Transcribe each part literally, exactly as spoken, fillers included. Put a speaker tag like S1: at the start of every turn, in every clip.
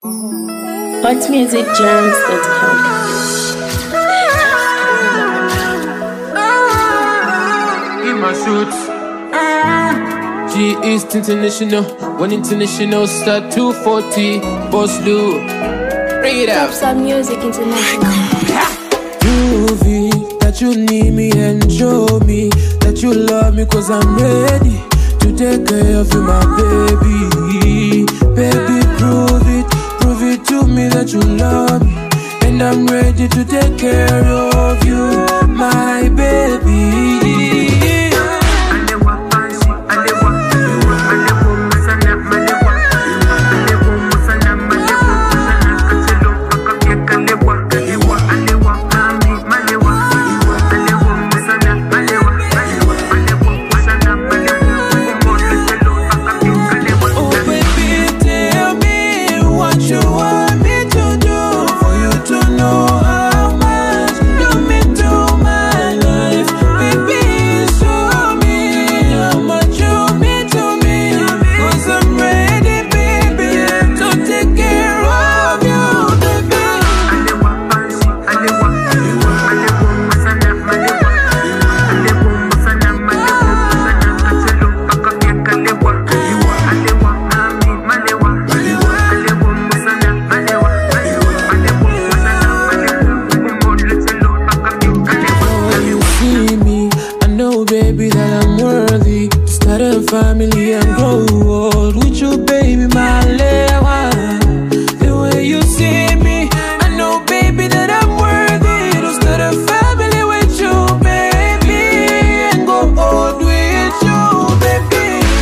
S1: hot music jams dot com.
S2: In my shoots, G East International, one international star two forty, Boss Lou, read up.
S1: Some music international.
S2: Prove it that you need me and show me that you love me, cause I'm ready to take care of you, my baby. Baby, prove it, prove it to me that you love me, and I'm ready to take care of you, my baby. Baby, that I'm worthy to start a family and grow old with you, baby, my lewa. The way you see me, I know, baby, that I'm worthy to start a family with you, baby, and go old with you, baby.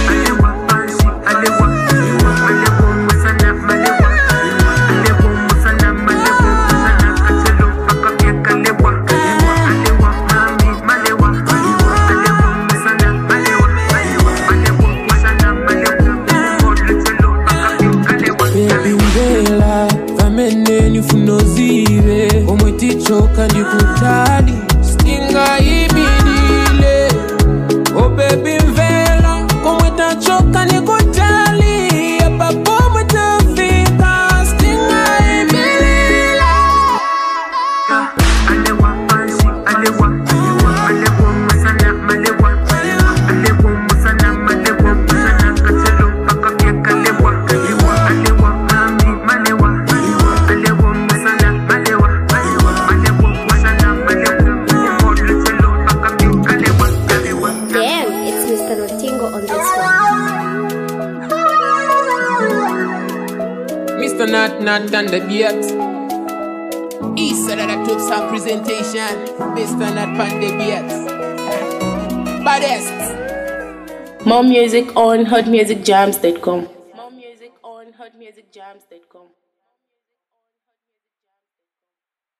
S2: Funozire omwetichoka ndikutali stinga ibidile. Oh baby mvela komwetachoka nikutali apapo mwetafika stinga ibidile. Alewa pansi alewa alewa alewa musana malewa alewa musana malewa musana katelo pakapyeka lewa alewa alewa mami malewa. Mister Nat Nat and the Beat. East side of the top sound presentation. Mister Nat and the Beat. Baddest.
S1: More music on hot music jams dot com. More music on hot music jams dot com.